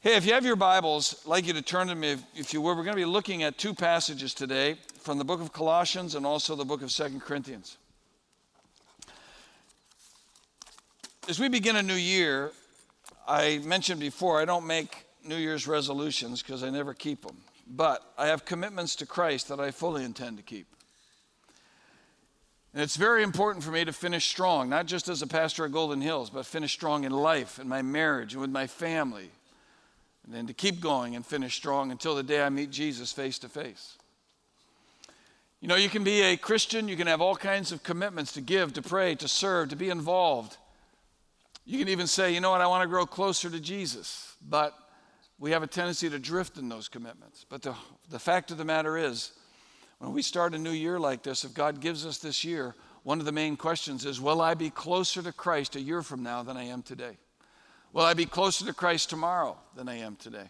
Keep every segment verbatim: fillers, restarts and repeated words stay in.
Hey, if you have your Bibles, I'd like you to turn to me, if, if you will. We're going to be looking at two passages today from the book of Colossians and also the book of Second Corinthians. As we begin a new year, I mentioned before, I don't make New Year's resolutions because I never keep them. But I have commitments to Christ that I fully intend to keep. And it's very important for me to finish strong, not just as a pastor at Golden Hills, but finish strong in life, in my marriage, and with my family. And then to keep going and finish strong until the day I meet Jesus face to face. You know, you can be a Christian, you can have all kinds of commitments to give, to pray, to serve, to be involved. You can even say, you know what, I want to grow closer to Jesus. But we have a tendency to drift in those commitments. But the, the fact of the matter is, when we start a new year like this, if God gives us this year, one of the main questions is, will I be closer to Christ a year from now than I am today? Will I be closer to Christ tomorrow than I am today?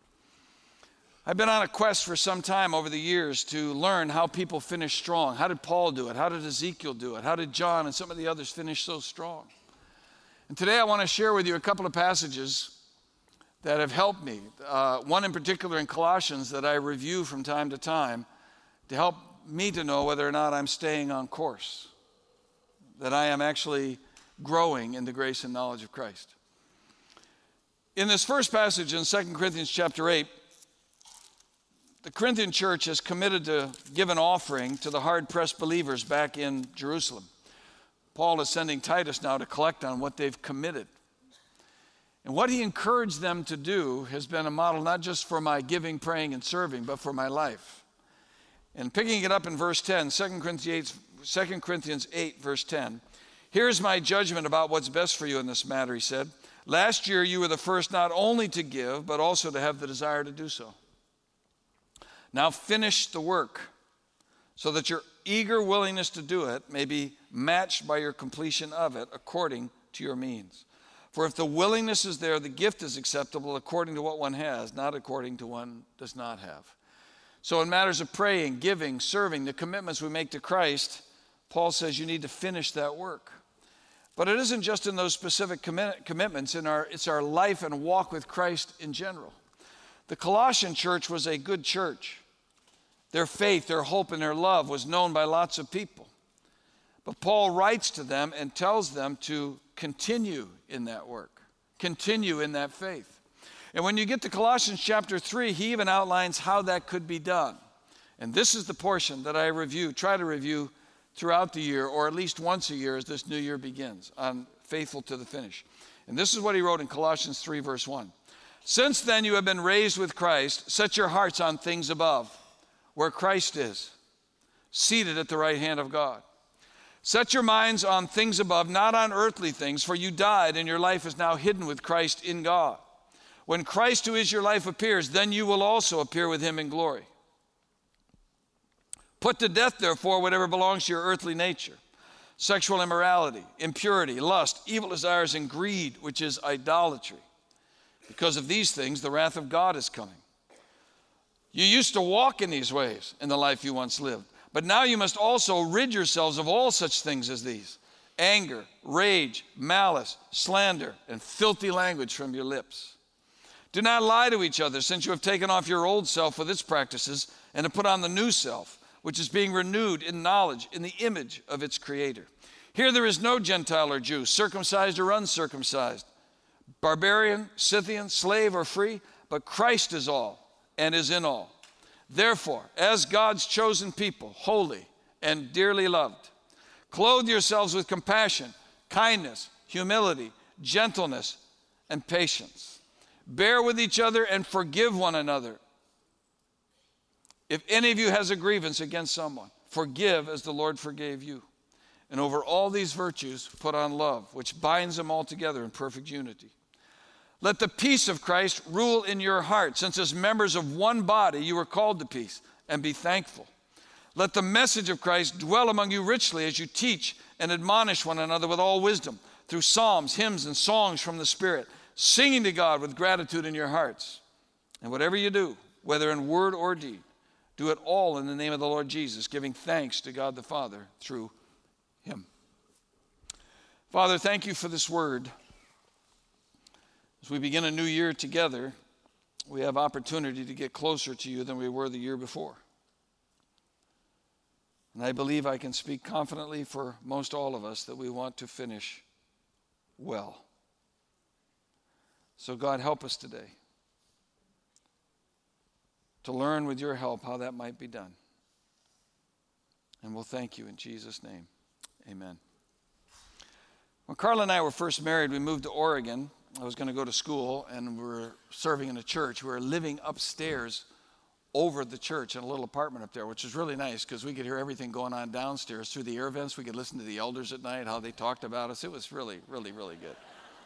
I've been on a quest for some time over the years to learn how people finish strong. How did Paul do it? How did Ezekiel do it? How did John and some of the others finish so strong? And today I want to share with you a couple of passages that have helped me. Uh, one in particular in Colossians that I review from time to time to help me to know whether or not I'm staying on course, that I am actually growing in the grace and knowledge of Christ. In this first passage in Second Corinthians chapter eight, the Corinthian church has committed to give an offering to the hard-pressed believers back in Jerusalem. Paul is sending Titus now to collect on what they've committed. And what he encouraged them to do has been a model not just for my giving, praying, and serving, but for my life. And picking it up in verse ten, Second Corinthians eight, verse ten, here's my judgment about what's best for you in this matter, he said. Last year you were the first not only to give, but also to have the desire to do so. Now finish the work so that your eager willingness to do it may be matched by your completion of it according to your means. For if the willingness is there, the gift is acceptable according to what one has, not according to one does not have. So in matters of praying, giving, serving, the commitments we make to Christ, Paul says you need to finish that work. But it isn't just in those specific commit- commitments, in our, it's our life and walk with Christ in general. The Colossian church was a good church. Their faith, their hope, and their love was known by lots of people. But Paul writes to them and tells them to continue in that work, continue in that faith. And when you get to Colossians chapter three, he even outlines how that could be done. And this is the portion that I review, try to review throughout the year, or at least once a year as this new year begins, on faithful to the finish. And this is what he wrote in Colossians three, verse one. Since then you have been raised with Christ, set your hearts on things above, where Christ is, seated at the right hand of God. Set your minds on things above, not on earthly things, for you died and your life is now hidden with Christ in God. When Christ, who is your life, appears, then you will also appear with him in glory. Put to death, therefore, whatever belongs to your earthly nature, sexual immorality, impurity, lust, evil desires, and greed, which is idolatry. Because of these things, the wrath of God is coming. You used to walk in these ways in the life you once lived, but now you must also rid yourselves of all such things as these: anger, rage, malice, slander, and filthy language from your lips. Do not lie to each other, since you have taken off your old self with its practices and have put on the new self, which is being renewed in knowledge in the image of its creator. Here there is no Gentile or Jew, circumcised or uncircumcised, barbarian, Scythian, slave or free, but Christ is all and is in all. Therefore, as God's chosen people, holy and dearly loved, clothe yourselves with compassion, kindness, humility, gentleness, and patience. Bear with each other and forgive one another. If any of you has a grievance against someone, forgive as the Lord forgave you. And over all these virtues, put on love, which binds them all together in perfect unity. Let the peace of Christ rule in your heart, since as members of one body you were called to peace, and be thankful. Let the message of Christ dwell among you richly as you teach and admonish one another with all wisdom, through psalms, hymns, and songs from the Spirit, singing to God with gratitude in your hearts. And whatever you do, whether in word or deed, do it all in the name of the Lord Jesus, giving thanks to God the Father through him. Father, thank you for this word. As we begin a new year together, we have opportunity to get closer to you than we were the year before. And I believe I can speak confidently for most all of us that we want to finish well. So God, help us today to learn with your help how that might be done. And we'll thank you in Jesus' name. Amen. When Carla and I were first married, we moved to Oregon. I was going to go to school, and we were serving in a church. We were living upstairs over the church in a little apartment up there, which was really nice because we could hear everything going on downstairs through the air vents. We could listen to the elders at night, how they talked about us. It was really, really, really good.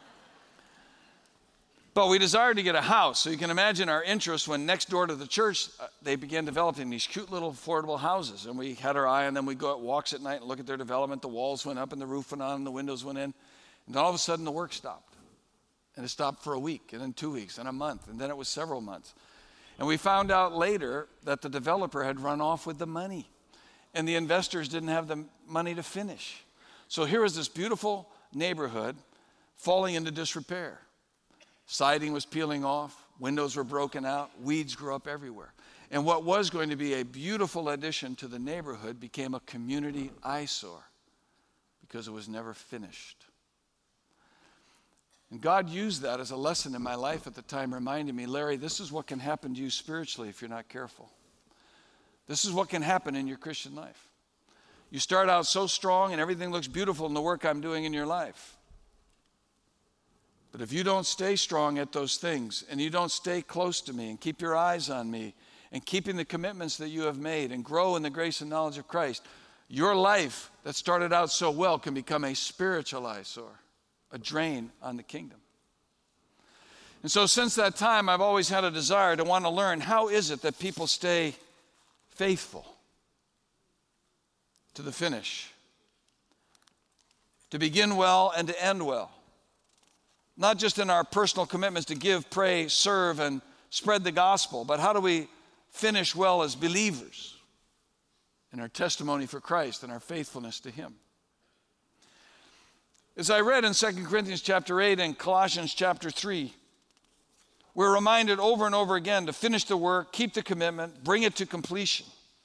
But we desired to get a house. So you can imagine our interest when next door to the church, uh, they began developing these cute little affordable houses. And we had our eye on them. We'd go out walks at night and look at their development. The walls went up and the roof went on and the windows went in. And all of a sudden the work stopped. And it stopped for a week, and then two weeks, and a month, and then it was several months. And we found out later that the developer had run off with the money, and the investors didn't have the money to finish. So here was this beautiful neighborhood falling into disrepair. Siding was peeling off, windows were broken out, weeds grew up everywhere. And what was going to be a beautiful addition to the neighborhood became a community eyesore because it was never finished. And God used that as a lesson in my life at the time, reminding me, Larry, this is what can happen to you spiritually if you're not careful. This is what can happen in your Christian life. You start out so strong and everything looks beautiful in the work I'm doing in your life. But if you don't stay strong at those things, and you don't stay close to me and keep your eyes on me and keeping the commitments that you have made and grow in the grace and knowledge of Christ, your life that started out so well can become a spiritual eyesore, a drain on the kingdom. And so since that time, I've always had a desire to want to learn, how is it that people stay faithful to the finish, to begin well and to end well? Not just in our personal commitments to give, pray, serve, and spread the gospel, but how do we finish well as believers in our testimony for Christ and our faithfulness to Him? As I read in Second Corinthians chapter eight and Colossians chapter three, we're reminded over and over again to finish the work, keep the commitment, bring it to completion.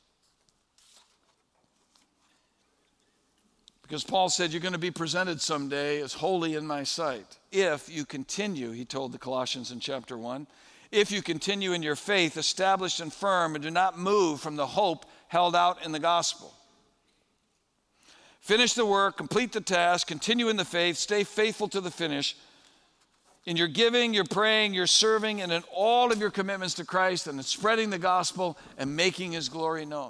Because Paul said, you're going to be presented someday as holy in my sight. If you continue, he told the Colossians in chapter one, if you continue in your faith, established and firm, and do not move from the hope held out in the gospel. Finish the work, complete the task, continue in the faith, stay faithful to the finish. In your giving, your praying, your serving, and in all of your commitments to Christ, and in spreading the gospel and making His glory known.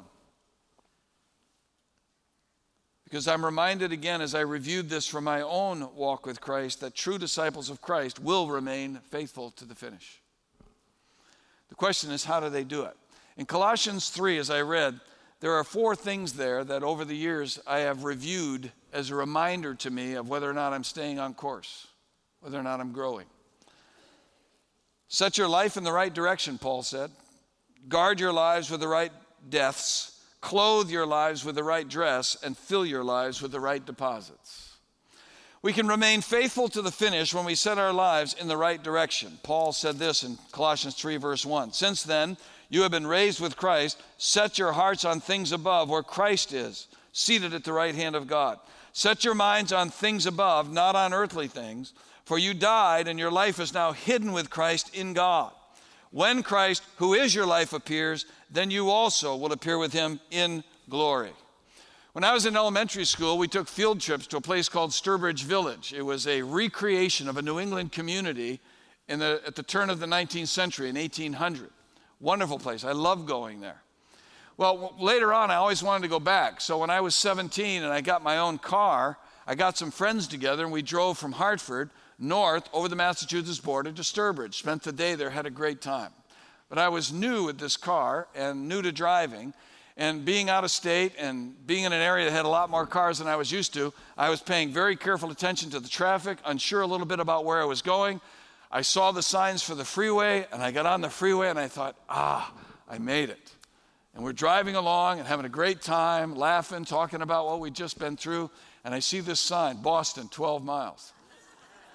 Because I'm reminded again as I reviewed this from my own walk with Christ that true disciples of Christ will remain faithful to the finish. The question is, how do they do it? In Colossians three, as I read, there are four things there that over the years I have reviewed as a reminder to me of whether or not I'm staying on course, whether or not I'm growing. Set your life in the right direction, Paul said. Guard your lives with the right deaths. Clothe your lives with the right dress, and fill your lives with the right deposits. We can remain faithful to the finish when we set our lives in the right direction. Paul said this in Colossians three, verse one. Since then, you have been raised with Christ. Set your hearts on things above, where Christ is, seated at the right hand of God. Set your minds on things above, not on earthly things. For you died, and your life is now hidden with Christ in God. When Christ, who is your life, appears, then you also will appear with Him in glory. When I was in elementary school, we took field trips to a place called Sturbridge Village. It was a recreation of a New England community in the, at the turn of the nineteenth century, in eighteen hundred. Wonderful place. I love going there. Well, later on, I always wanted to go back. So when I was seventeen and I got my own car, I got some friends together, and we drove from Hartford north over the Massachusetts border to Sturbridge. Spent the day there, had a great time. But I was new with this car and new to driving, and being out of state and being in an area that had a lot more cars than I was used to, I was paying very careful attention to the traffic, unsure a little bit about where I was going. I saw the signs for the freeway, and I got on the freeway, and I thought, ah, I made it. And we're driving along and having a great time, laughing, talking about what we'd just been through, and I see this sign, Boston, twelve miles.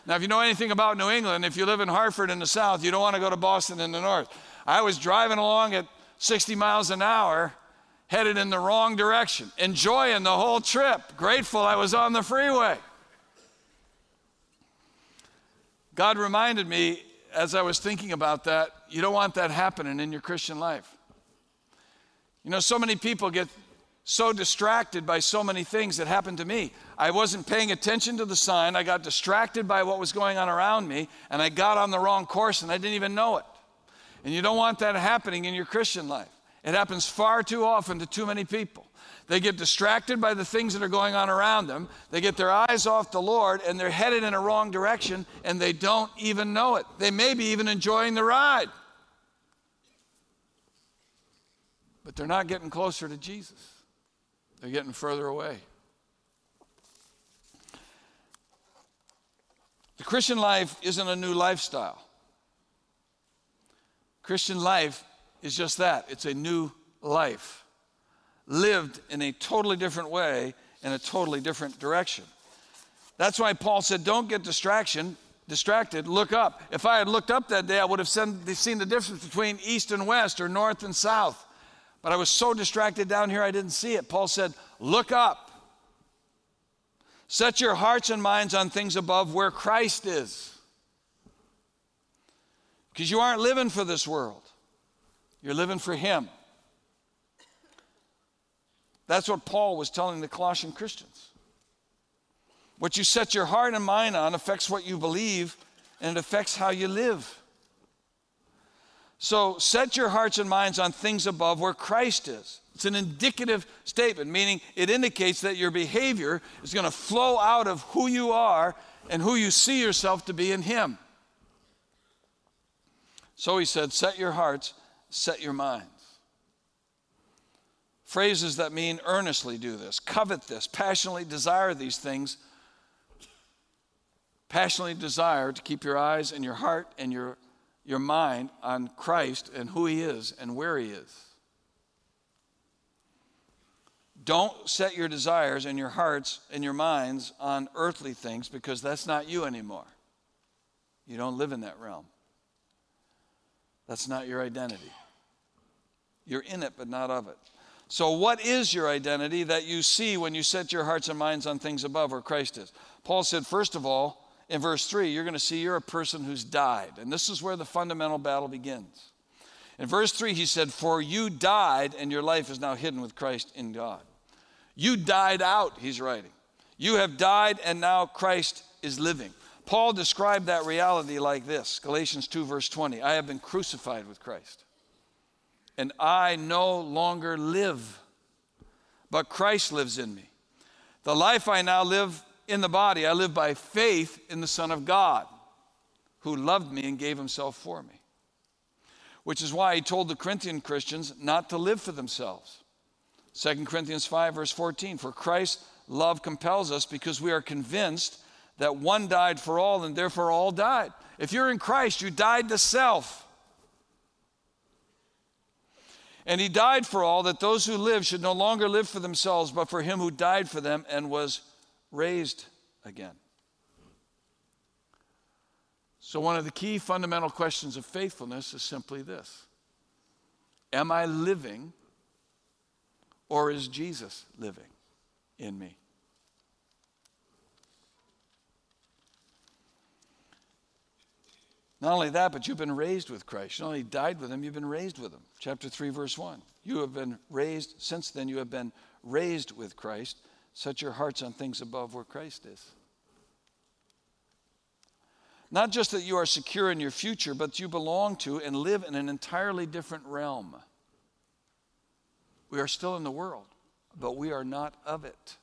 Now, if you know anything about New England, if you live in Hartford in the south, you don't want to go to Boston in the north. I was driving along at sixty miles an hour, headed in the wrong direction, enjoying the whole trip, grateful I was on the freeway. God reminded me as I was thinking about that, you don't want that happening in your Christian life. You know, so many people get so distracted by so many things that happened to me. I wasn't paying attention to the sign. I got distracted by what was going on around me, and I got on the wrong course, and I didn't even know it. And you don't want that happening in your Christian life. It happens far too often to too many people. They get distracted by the things that are going on around them. They get their eyes off the Lord, and they're headed in a wrong direction, and they don't even know it. They may be even enjoying the ride, but they're not getting closer to Jesus. They're getting further away. The Christian life isn't a new lifestyle. Christian life is just that. It's a new life, lived in a totally different way, in a totally different direction. That's why Paul said, don't get distraction, distracted, look up. If I had looked up that day, I would have seen the difference between east and west or north and south. But I was so distracted down here, I didn't see it. Paul said, look up. Set your hearts and minds on things above where Christ is. Because you aren't living for this world. You're living for Him. That's what Paul was telling the Colossian Christians. What you set your heart and mind on affects what you believe, and it affects how you live. So set your hearts and minds on things above where Christ is. It's an indicative statement, meaning it indicates that your behavior is going to flow out of who you are and who you see yourself to be in Him. So he said, set your hearts, set your minds. Phrases that mean earnestly do this, covet this, passionately desire these things. Passionately desire to keep your eyes and your heart and your your mind on Christ and who He is and where He is. Don't set your desires and your hearts and your minds on earthly things, because that's not you anymore. You don't live in that realm. That's not your identity. You're in it, but not of it. So what is your identity that you see when you set your hearts and minds on things above where Christ is? Paul said, first of all, in verse three, you're going to see you're a person who's died. And this is where the fundamental battle begins. In verse three, he said, for you died, and your life is now hidden with Christ in God. You died out, he's writing. You have died, and now Christ is living. Paul described that reality like this, Galatians two, verse twenty. I have been crucified with Christ, and I no longer live, but Christ lives in me. The life I now live in the body, I live by faith in the Son of God, who loved me and gave Himself for me. Which is why he told the Corinthian Christians not to live for themselves. Second Corinthians five, verse fourteen, for Christ's love compels us, because we are convinced that one died for all, and therefore all died. If you're in Christ, you died to self. And He died for all, that those who live should no longer live for themselves, but for Him who died for them and was raised again. So one of the key fundamental questions of faithfulness is simply this: am I living, or is Jesus living in me? Not only that, but you've been raised with Christ. You not only died with Him, you've been raised with Him. Chapter three, verse one. You have been raised, since then you have been raised with Christ. Set your hearts on things above where Christ is. Not just that you are secure in your future, but you belong to and live in an entirely different realm. We are still in the world, but we are not of it.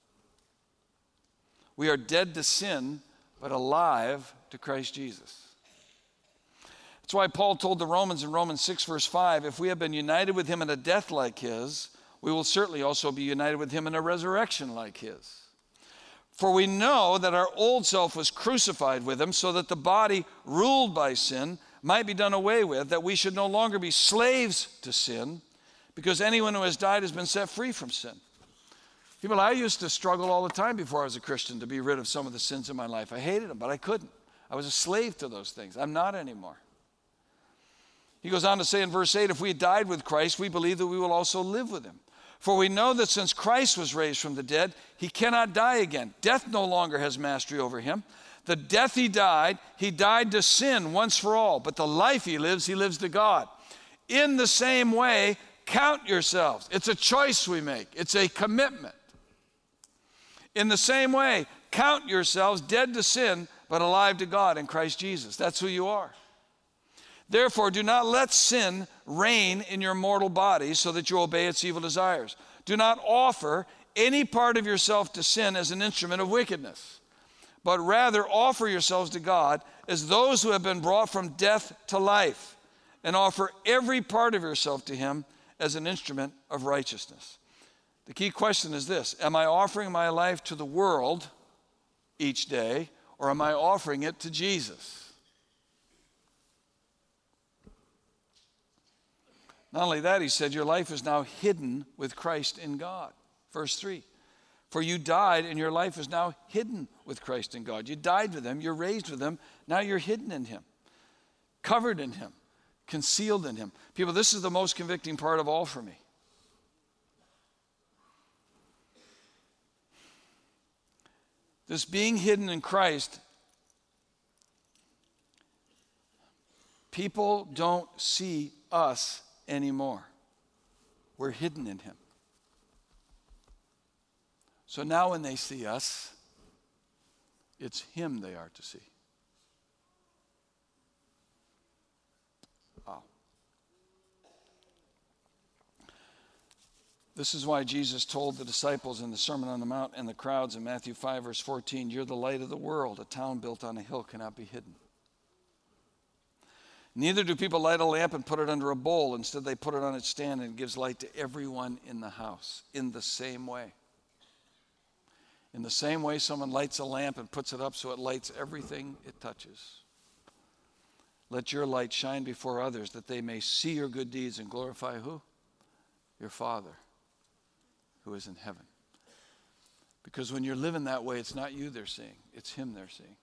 We are dead to sin, but alive to Christ Jesus. That's why Paul told the Romans in Romans six, verse five, if we have been united with Him in a death like His, we will certainly also be united with Him in a resurrection like His. For we know that our old self was crucified with Him, so that the body ruled by sin might be done away with, that we should no longer be slaves to sin, because anyone who has died has been set free from sin. People, I used to struggle all the time before I was a Christian to be rid of some of the sins in my life. I hated them, but I couldn't. I was a slave to those things. I'm not anymore. He goes on to say in verse eight, if we died with Christ, we believe that we will also live with him. For we know that since Christ was raised from the dead, he cannot die again. Death no longer has mastery over him. The death he died, he died to sin once for all. But the life he lives, he lives to God. In the same way, count yourselves. It's a choice we make. It's a commitment. In the same way, count yourselves dead to sin, but alive to God in Christ Jesus. That's who you are. Therefore, do not let sin reign in your mortal bodies so that you obey its evil desires. Do not offer any part of yourself to sin as an instrument of wickedness, but rather offer yourselves to God as those who have been brought from death to life, and offer every part of yourself to him as an instrument of righteousness. The key question is this: am I offering my life to the world each day, or am I offering it to Jesus? Not only that, he said, your life is now hidden with Christ in God. Verse three, for you died and your life is now hidden with Christ in God. You died with him, you're raised with him, now you're hidden in him, covered in him, concealed in him. People, this is the most convicting part of all for me. This being hidden in Christ, people don't see us anymore. We're hidden in him. So now when they see us, it's him they are to see. Wow. This is why Jesus told the disciples in the Sermon on the Mount and the crowds in Matthew five, verse fourteen, you're the light of the world. A town built on a hill cannot be hidden. Neither do people light a lamp and put it under a bowl. Instead, they put it on its stand, and it gives light to everyone in the house. In the same way. In the same way, someone lights a lamp and puts it up so it lights everything it touches. Let your light shine before others, that they may see your good deeds and glorify who? Your Father, who is in heaven. Because when you're living that way, it's not you they're seeing. It's him they're seeing.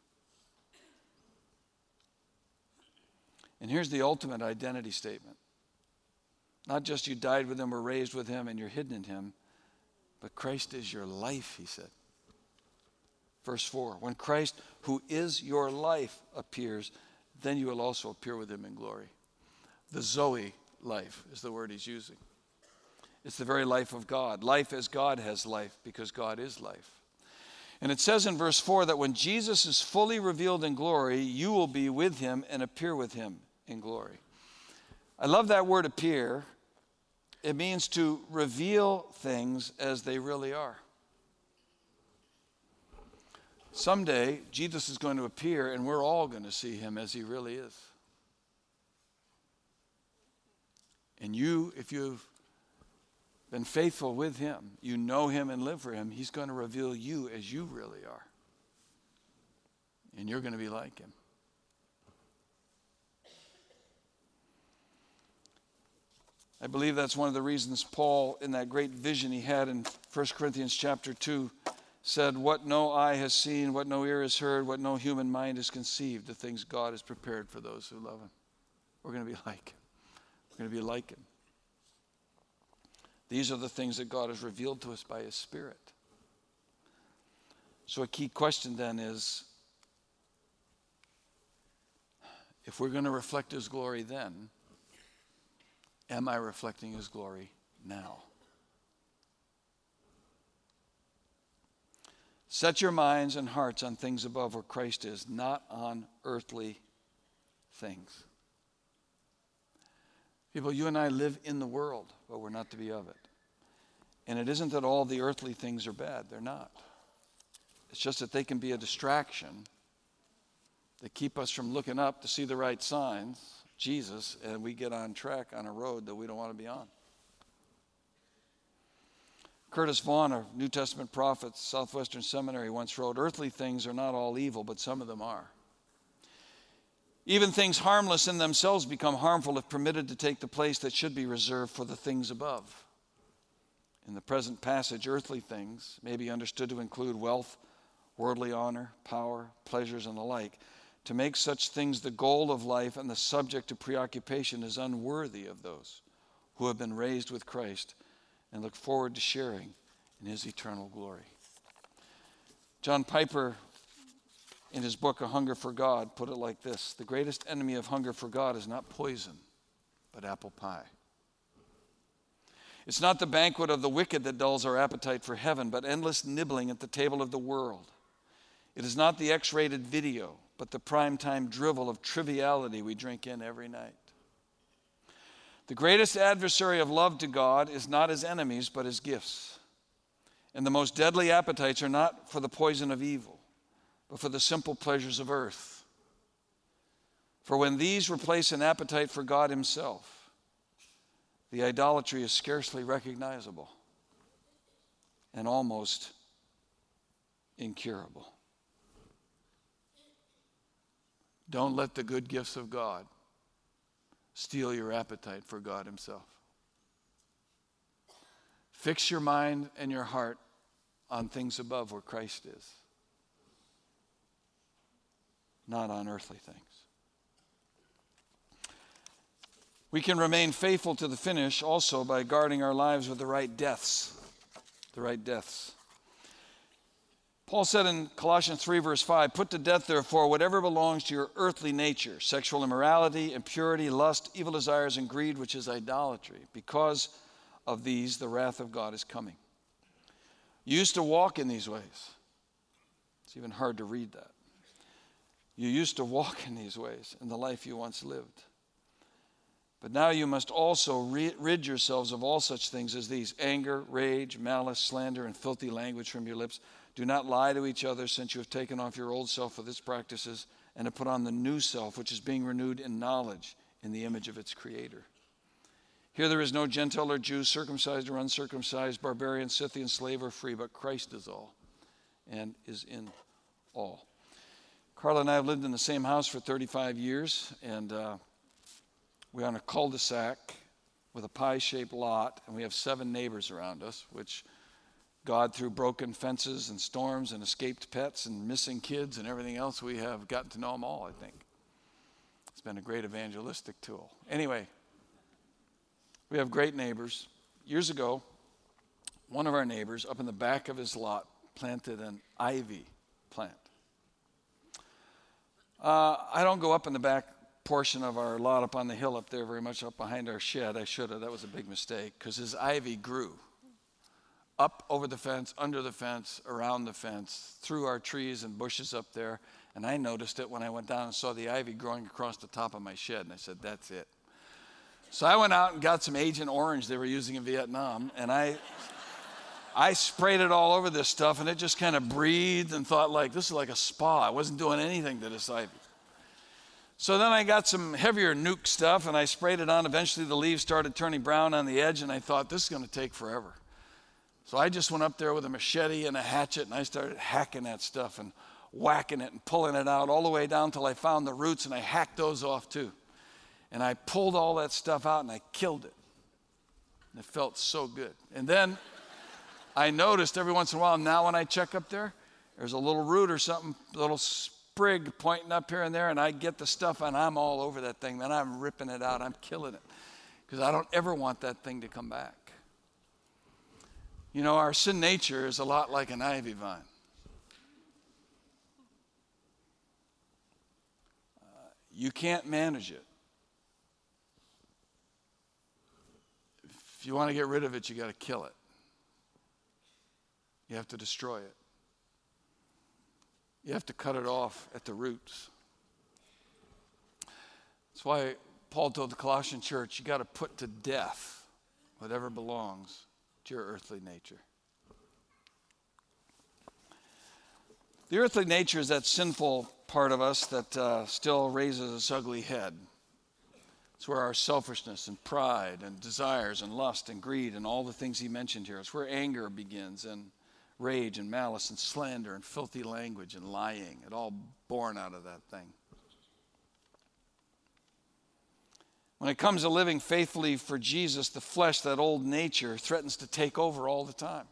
And here's the ultimate identity statement. Not just you died with him or raised with him and you're hidden in him, but Christ is your life, he said. Verse four, when Christ, who is your life, appears, then you will also appear with him in glory. The Zoe life is the word he's using. It's the very life of God. Life as God has life, because God is life. And it says in verse four that when Jesus is fully revealed in glory, you will be with him and appear with him in glory. I love that word appear. It means to reveal things as they really are. Someday, Jesus is going to appear and we're all going to see him as he really is. And you, if you've been faithful with him, you know him and live for him, he's going to reveal you as you really are. And you're going to be like him. I believe that's one of the reasons Paul, in that great vision he had in First Corinthians chapter two, said, what no eye has seen, what no ear has heard, what no human mind has conceived, the things God has prepared for those who love him. We're going to be like him. We're going to be like him. These are the things that God has revealed to us by his Spirit. So a key question then is, if we're going to reflect his glory then, am I reflecting his glory now? Set your minds and hearts on things above where Christ is, not on earthly things. People, you and I live in the world, but we're not to be of it. And it isn't that all the earthly things are bad. They're not. It's just that they can be a distraction that keep us from looking up to see the right signs, Jesus, and we get on track on a road that we don't want to be on. Curtis Vaughan, a New Testament prophet, Southwestern Seminary, once wrote, earthly things are not all evil, but some of them are. Even things harmless in themselves become harmful if permitted to take the place that should be reserved for the things above. In the present passage, earthly things may be understood to include wealth, worldly honor, power, pleasures, and the like. To make such things the goal of life and the subject of preoccupation is unworthy of those who have been raised with Christ and look forward to sharing in his eternal glory. John Piper, in his book, A Hunger for God, put it like this: the greatest enemy of hunger for God is not poison, but apple pie. It's not the banquet of the wicked that dulls our appetite for heaven, but endless nibbling at the table of the world. It is not the X-rated video, but the primetime drivel of triviality we drink in every night. The greatest adversary of love to God is not his enemies, but his gifts. And the most deadly appetites are not for the poison of evil, but for the simple pleasures of earth. For when these replace an appetite for God himself, the idolatry is scarcely recognizable and almost incurable. Don't let the good gifts of God steal your appetite for God himself. Fix your mind and your heart on things above where Christ is, not on earthly things. We can remain faithful to the finish also by guarding our lives with the right deaths. The right deaths. Paul said in Colossians three, verse five, "Put to death, therefore, whatever belongs to your earthly nature, sexual immorality, impurity, lust, evil desires, and greed, which is idolatry. Because of these, the wrath of God is coming." You used to walk in these ways. It's even hard to read that. You used to walk in these ways in the life you once lived. But now you must also rid yourselves of all such things as these: anger, rage, malice, slander, and filthy language from your lips. Do not lie to each other, since you have taken off your old self with its practices and have put on the new self, which is being renewed in knowledge in the image of its creator. Here there is no Gentile or Jew, circumcised or uncircumcised, barbarian, Scythian, slave or free, but Christ is all and is in all. Carla and I have lived in the same house for thirty-five years, and uh, we're on a cul-de-sac with a pie-shaped lot, and we have seven neighbors around us, which God, through broken fences and storms and escaped pets and missing kids and everything else, we have gotten to know them all, I think. It's been a great evangelistic tool. Anyway, we have great neighbors. Years ago, one of our neighbors up in the back of his lot planted an ivy plant. Uh, I don't go up in the back portion of our lot up on the hill up there very much, up behind our shed. I should have. That was a big mistake, because his ivy grew up over the fence, under the fence, around the fence, through our trees and bushes up there. And I noticed it when I went down and saw the ivy growing across the top of my shed. And I said, that's it. So I went out and got some Agent Orange they were using in Vietnam. And I I sprayed it all over this stuff. And it just kind of breathed, and thought, like, this is like a spa. I wasn't doing anything to this ivy. So then I got some heavier nuke stuff, and I sprayed it on. Eventually the leaves started turning brown on the edge. And I thought, this is going to take forever. So I just went up there with a machete and a hatchet, and I started hacking that stuff and whacking it and pulling it out all the way down till I found the roots, and I hacked those off too. And I pulled all that stuff out, and I killed it. And it felt so good. And then I noticed every once in a while, now when I check up there, there's a little root or something, a little sprig pointing up here and there, and I get the stuff, and I'm all over that thing. Then I'm ripping it out. I'm killing it, because I don't ever want that thing to come back. You know, our sin nature is a lot like an ivy vine. Uh, you can't manage it. If you want to get rid of it, you got to kill it. You have to destroy it. You have to cut it off at the roots. That's why Paul told the Colossian church, you got to put to death whatever belongs to your earthly nature. The earthly nature is that sinful part of us that uh, still raises its ugly head. It's where our selfishness and pride and desires and lust and greed and all the things he mentioned here. It's where anger begins, and rage and malice and slander and filthy language and lying. It all born out of that thing. When it comes to living faithfully for Jesus, the flesh, that old nature, threatens to take over all the time.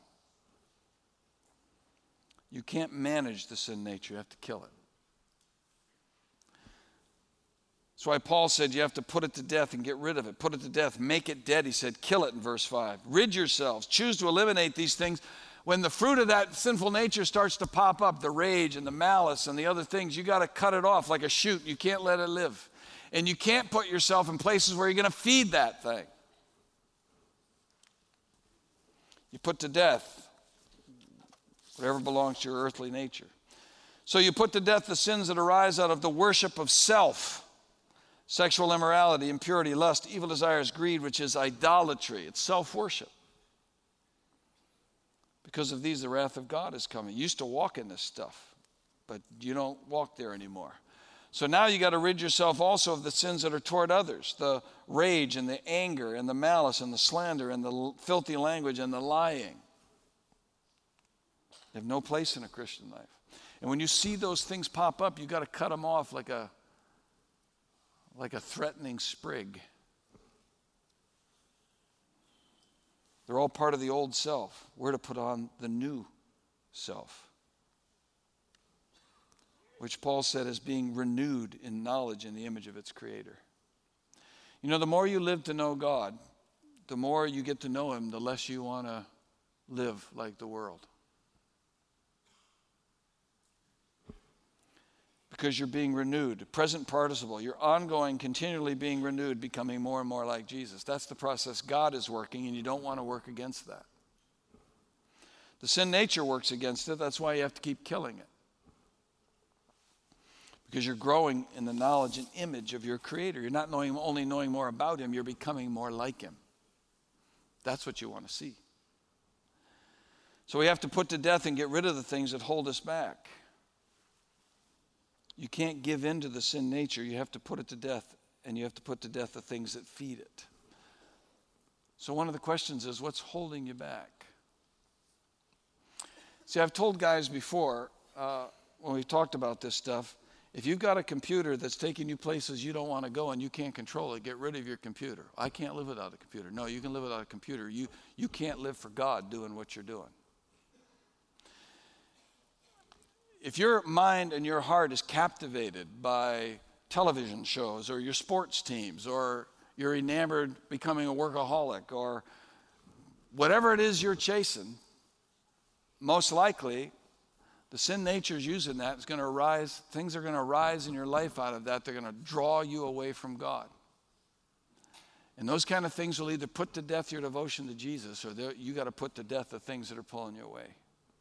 You can't manage the sin nature. You have to kill it. That's why Paul said you have to put it to death and get rid of it. Put it to death, make it dead. He said, kill it in verse five. Rid yourselves. Choose to eliminate these things. When the fruit of that sinful nature starts to pop up, the rage and the malice and the other things, you got to cut it off like a shoot. You can't let it live. And you can't put yourself in places where you're going to feed that thing. You put to death whatever belongs to your earthly nature. So you put to death the sins that arise out of the worship of self. Sexual immorality, impurity, lust, evil desires, greed, which is idolatry. It's self-worship. Because of these, the wrath of God is coming. You used to walk in this stuff, but you don't walk there anymore. So now you got to rid yourself also of the sins that are toward others, the rage and the anger and the malice and the slander and the filthy language and the lying. They have no place in a Christian life. And when you see those things pop up, you got to cut them off like a like a threatening sprig. They're all part of the old self. We're to put on the new self, which Paul said is being renewed in knowledge in the image of its creator. You know, the more you live to know God, the more you get to know him, the less you want to live like the world. Because you're being renewed. Present participle. You're ongoing, continually being renewed, becoming more and more like Jesus. That's the process God is working, and you don't want to work against that. The sin nature works against it. That's why you have to keep killing it. Because you're growing in the knowledge and image of your Creator. You're not knowing, only knowing more about him, you're becoming more like him. That's what you want to see. So we have to put to death and get rid of the things that hold us back. You can't give in to the sin nature. You have to put it to death, and you have to put to death the things that feed it. So one of the questions is, what's holding you back? See, I've told guys before, uh, when we've talked about this stuff, if you've got a computer that's taking you places you don't want to go and you can't control it, get rid of your computer. I can't live without a computer. No, you can live without a computer. You, you can't live for God doing what you're doing. If your mind and your heart is captivated by television shows or your sports teams, or you're enamored becoming a workaholic, or whatever it is you're chasing, most likely the sin nature is using that. It's going to arise, things are going to arise in your life out of that. They're going to draw you away from God. And those kind of things will either put to death your devotion to Jesus, or you got to put to death the things that are pulling you away.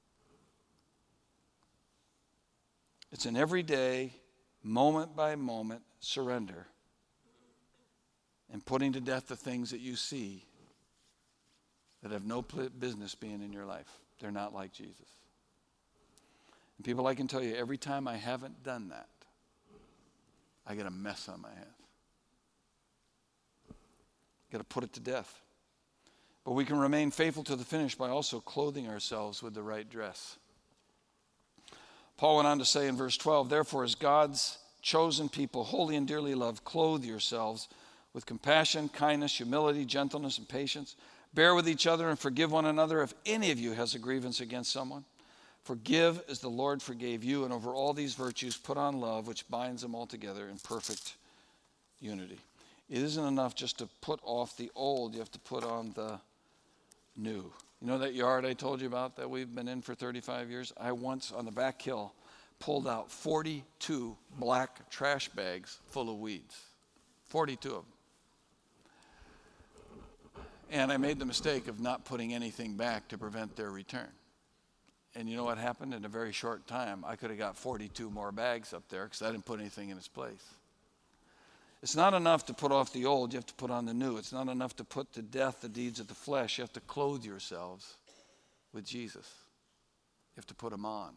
It's an everyday, moment by moment surrender and putting to death the things that you see that have no business being in your life. They're not like Jesus. And people, I can tell you, every time I haven't done that, I get a mess on my hands. Got to put it to death. But we can remain faithful to the finish by also clothing ourselves with the right dress. Paul went on to say in verse twelve, therefore, as God's chosen people, holy and dearly loved, clothe yourselves with compassion, kindness, humility, gentleness, and patience. Bear with each other and forgive one another if any of you has a grievance against someone. Forgive as the Lord forgave you, and over all these virtues put on love, which binds them all together in perfect unity. It isn't enough just to put off the old. You have to put on the new. You know that yard I told you about that we've been in for thirty-five years? I once, on the back hill, pulled out forty-two black trash bags full of weeds. forty-two of them. And I made the mistake of not putting anything back to prevent their return. And you know what happened? In a very short time, I could have got forty-two more bags up there because I didn't put anything in its place. It's not enough to put off the old, you have to put on the new. It's not enough to put to death the deeds of the flesh. You have to clothe yourselves with Jesus. You have to put him on.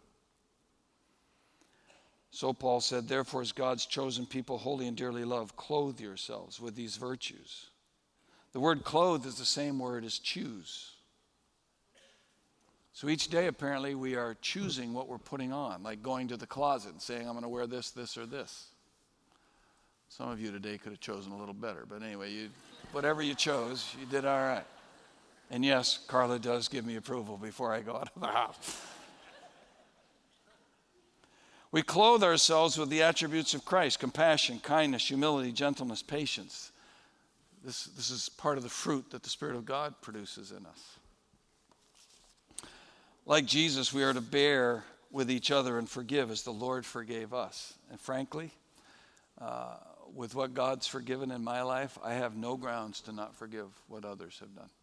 So Paul said, therefore, as God's chosen people, holy and dearly loved, clothe yourselves with these virtues. The word clothe is the same word as choose. So each day, apparently, we are choosing what we're putting on, like going to the closet and saying, I'm going to wear this, this, or this. Some of you today could have chosen a little better, but anyway, you, whatever you chose, you did all right. And yes, Carla does give me approval before I go out of the house. We clothe ourselves with the attributes of Christ: compassion, kindness, humility, gentleness, patience. This, this is part of the fruit that the Spirit of God produces in us. Like Jesus, we are to bear with each other and forgive as the Lord forgave us. And frankly, uh, with what God's forgiven in my life, I have no grounds to not forgive what others have done.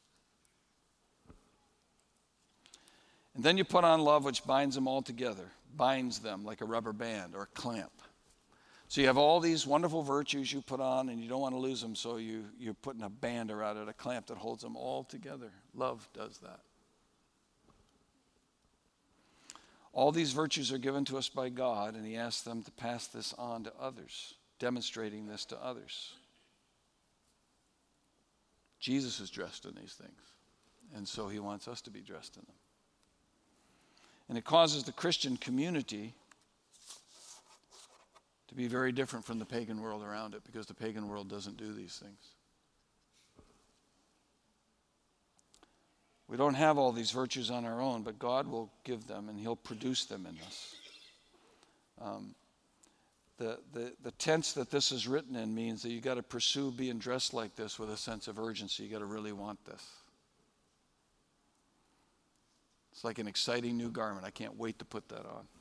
And then you put on love, which binds them all together, binds them like a rubber band or a clamp. So you have all these wonderful virtues you put on, and you don't want to lose them, so you, you're putting a band around it, a clamp that holds them all together. Love does that. All these virtues are given to us by God, and he asks them to pass this on to others, demonstrating this to others. Jesus is dressed in these things, and so he wants us to be dressed in them. And it causes the Christian community to be very different from the pagan world around it, because the pagan world doesn't do these things. We don't have all these virtues on our own, but God will give them, and he'll produce them in us. Um, the, the, the tense that this is written in means that you got to pursue being dressed like this with a sense of urgency. You got to really want this. It's like an exciting new garment. I can't wait to put that on.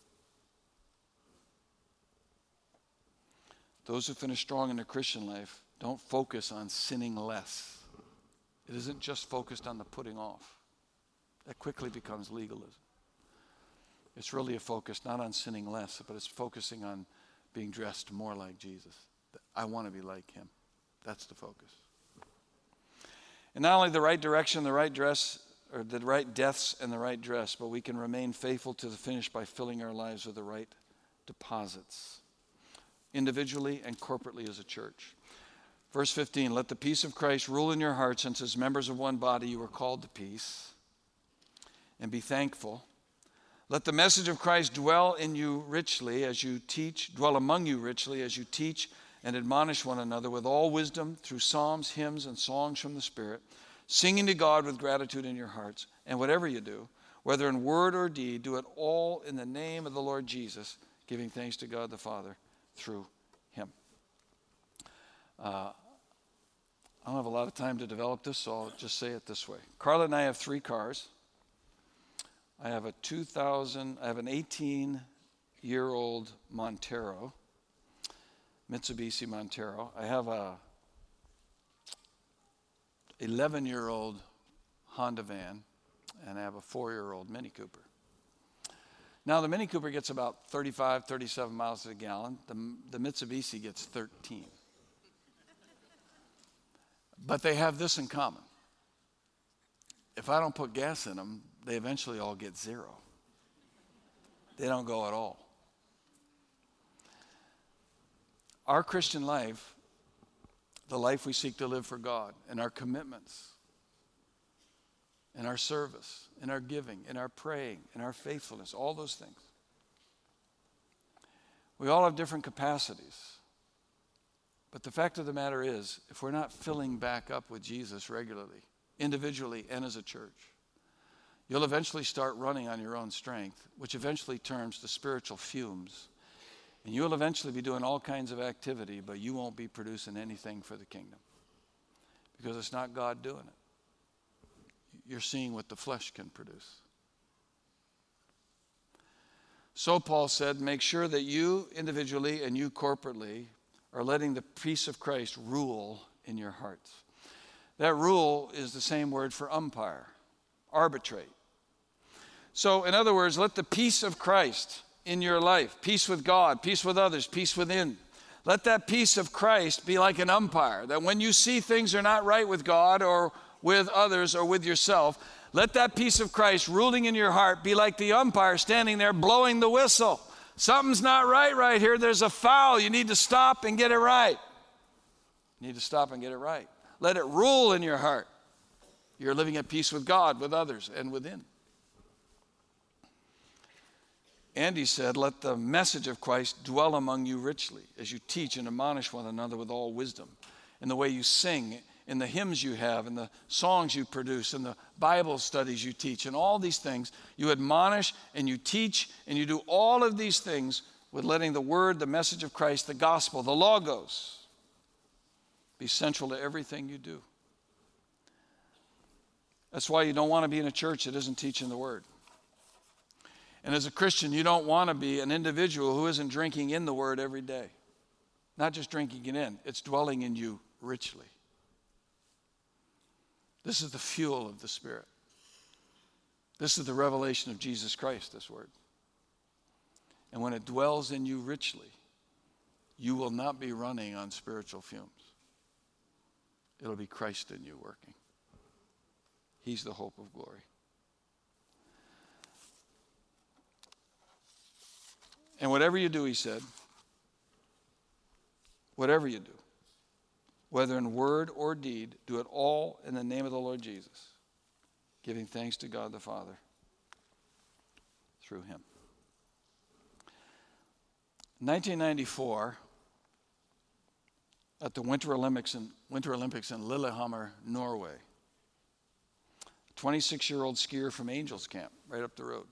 Those who finish strong in their Christian life don't focus on sinning less. It isn't just focused on the putting off. That quickly becomes legalism. It's really a focus not on sinning less, but it's focusing on being dressed more like Jesus. I want to be like him. That's the focus. And not only the right direction, the right dress, or the right deaths and the right dress, but we can remain faithful to the finish by filling our lives with the right deposits, individually and corporately as a church. Verse fifteen, let the peace of Christ rule in your hearts, since as members of one body you are called to peace, and be thankful. Let the message of Christ dwell in you richly as you teach, dwell among you richly as you teach and admonish one another with all wisdom through psalms, hymns, and songs from the Spirit, singing to God with gratitude in your hearts. And whatever you do, whether in word or deed, do it all in the name of the Lord Jesus, giving thanks to God the Father through him. Uh, I don't have a lot of time to develop this, so I'll just say it this way. Carla and I have three cars. I have a two thousand, I have an eighteen-year-old Montero, Mitsubishi Montero. I have a eleven-year-old Honda van, and I have a four-year-old Mini Cooper. Now, the Mini Cooper gets about thirty-five, thirty-seven miles to the gallon. The, the Mitsubishi gets thirteen. But they have this in common. If I don't put gas in them, they eventually all get zero. They don't go at all. Our Christian life, the life we seek to live for God, and our commitments, in our service, in our giving, in our praying, in our faithfulness, all those things. We all have different capacities. But the fact of the matter is, if we're not filling back up with Jesus regularly, individually and as a church, you'll eventually start running on your own strength, which eventually turns to spiritual fumes. And you'll eventually be doing all kinds of activity, but you won't be producing anything for the kingdom, because it's not God doing it. You're seeing what the flesh can produce. So Paul said, make sure that you individually and you corporately are letting the peace of Christ rule in your hearts. That rule is the same word for umpire, arbitrate. So in other words, let the peace of Christ in your life, peace with God, peace with others, peace within. Let that peace of Christ be like an umpire, that when you see things are not right with God or with others or with yourself, let that peace of Christ ruling in your heart be like the umpire standing there blowing the whistle. Something's not right right here. There's a foul. You need to stop and get it right. You need to stop and get it right. Let it rule in your heart. You're living at peace with God, with others, and within. And he said, let the message of Christ dwell among you richly as you teach and admonish one another with all wisdom, in the way you sing in the hymns you have, and the songs you produce, and the Bible studies you teach, and all these things. You admonish and you teach, and you do all of these things with letting the word, the message of Christ, the gospel, the Logos, be central to everything you do. That's why you don't want to be in a church that isn't teaching the word. And as a Christian, you don't want to be an individual who isn't drinking in the word every day. Not just drinking it in, it's dwelling in you richly. This is the fuel of the Spirit. This is the revelation of Jesus Christ, this word. And when it dwells in you richly, you will not be running on spiritual fumes. It'll be Christ in you working. He's the hope of glory. And whatever you do, he said, whatever you do, whether in word or deed, do it all in the name of the Lord Jesus, giving thanks to God the Father through him. nineteen ninety-four, at the Winter Olympics in, Winter Olympics in Lillehammer, Norway, a twenty-six-year-old skier from Angels Camp, right up the road,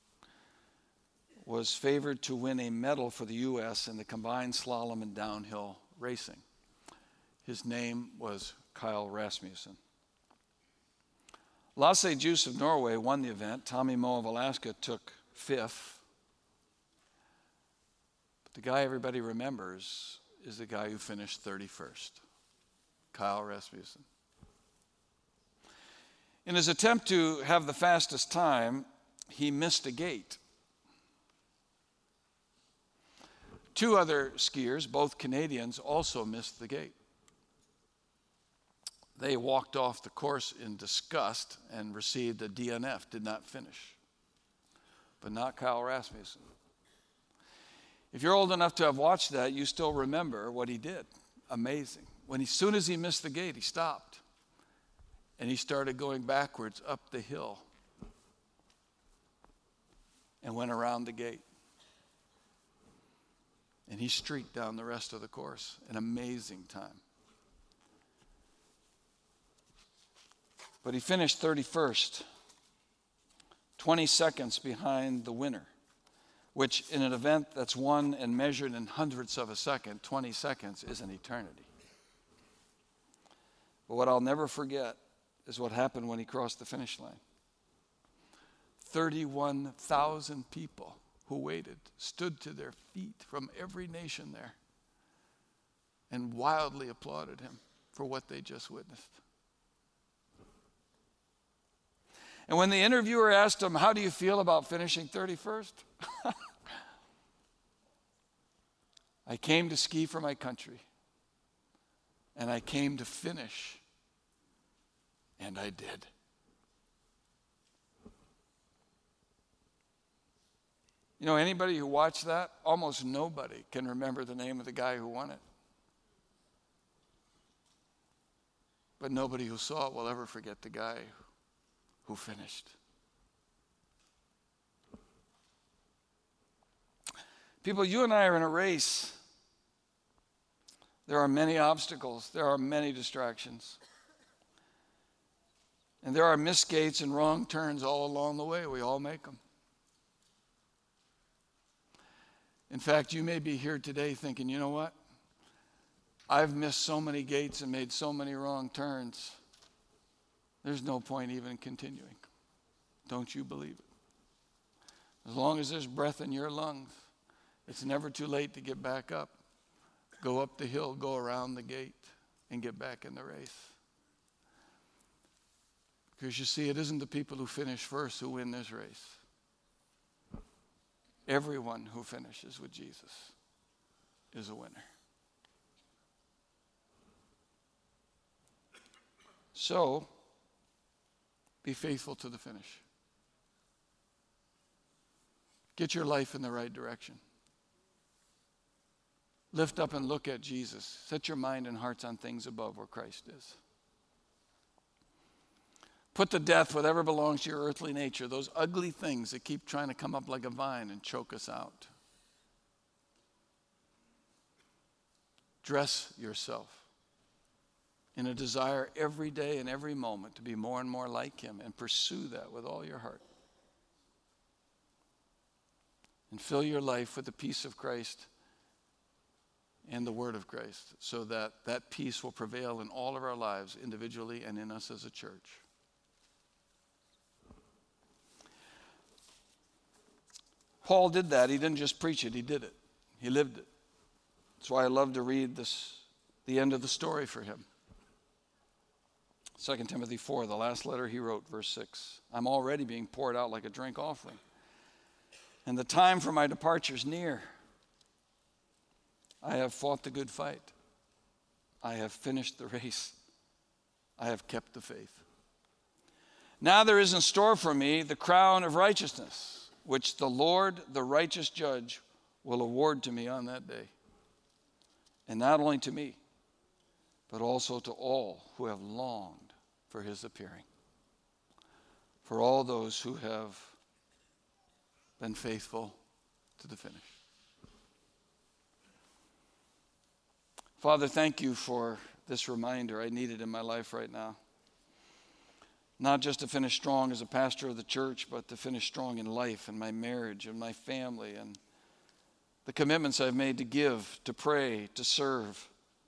was favored to win a medal for the U S in the combined slalom and downhill racing. His name was Kyle Rasmussen. Lasse Juice of Norway won the event. Tommy Moe of Alaska took fifth. But the guy everybody remembers is the guy who finished thirty-first, Kyle Rasmussen. In his attempt to have the fastest time, he missed a gate. Two other skiers, both Canadians, also missed the gate. They walked off the course in disgust and received a D N F, did not finish. But not Kyle Rasmussen. If you're old enough to have watched that, you still remember what he did. Amazing. When he, as soon as he missed the gate, he stopped. And he started going backwards up the hill and went around the gate. And he streaked down the rest of the course. An amazing time. But he finished thirty-first, twenty seconds behind the winner, which in an event that's won and measured in hundredths of a second, twenty seconds is an eternity. But what I'll never forget is what happened when he crossed the finish line. thirty-one thousand people who waited stood to their feet from every nation there and wildly applauded him for what they just witnessed. And when the interviewer asked him, how do you feel about finishing thirty-first? I came to ski for my country, and I came to finish, and I did. You know, anybody who watched that, almost nobody can remember the name of the guy who won it. But nobody who saw it will ever forget the guy who finished. People, you and I are in a race. There are many obstacles. There are many distractions. And there are misgates and wrong turns all along the way. We all make them. In fact, you may be here today thinking, you know what? I've missed so many gates and made so many wrong turns. There's no point even continuing. Don't you believe it? As long as there's breath in your lungs, it's never too late to get back up. Go up the hill, go around the gate, and get back in the race. Because you see, it isn't the people who finish first who win this race. Everyone who finishes with Jesus is a winner. So, be faithful to the finish. Get your life in the right direction. Lift up and look at Jesus. Set your mind and hearts on things above where Christ is. Put to death whatever belongs to your earthly nature, those ugly things that keep trying to come up like a vine and choke us out. Dress yourself in a desire every day and every moment to be more and more like him, and pursue that with all your heart. And fill your life with the peace of Christ and the word of Christ, so that that peace will prevail in all of our lives, individually and in us as a church. Paul did that. He didn't just preach it, he did it. He lived it. That's why I love to read this, the end of the story for him. Second Timothy four, the last letter he wrote, verse six. I'm already being poured out like a drink offering, and the time for my departure is near. I have fought the good fight. I have finished the race. I have kept the faith. Now there is in store for me the crown of righteousness, which the Lord, the righteous judge, will award to me on that day. And not only to me, but also to all who have longed for his appearing. For all those who have been faithful to the finish. Father, thank you for this reminder. I need it in my life right now. Not just to finish strong as a pastor of the church, but to finish strong in life and my marriage and my family and the commitments I've made to give, to pray, to serve,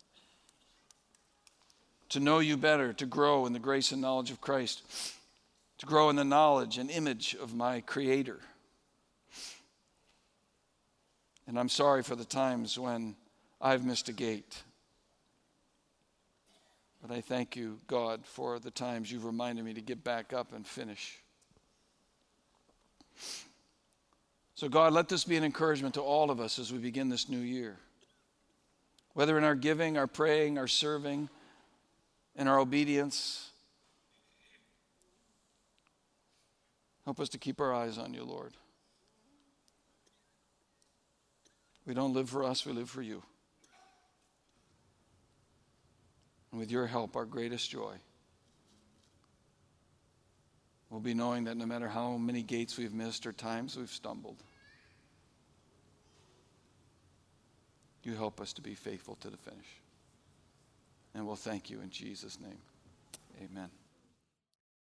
to know you better, to grow in the grace and knowledge of Christ, to grow in the knowledge and image of my Creator. And I'm sorry for the times when I've missed a gate. But I thank you, God, for the times you've reminded me to get back up and finish. So God, let this be an encouragement to all of us as we begin this new year. Whether in our giving, our praying, our serving, in our obedience, help us to keep our eyes on you, Lord. We don't live for us, we live for you. And with your help, our greatest joy will be knowing that no matter how many gates we've missed or times we've stumbled, you help us to be faithful to the finish. And we'll thank you in Jesus' name. Amen.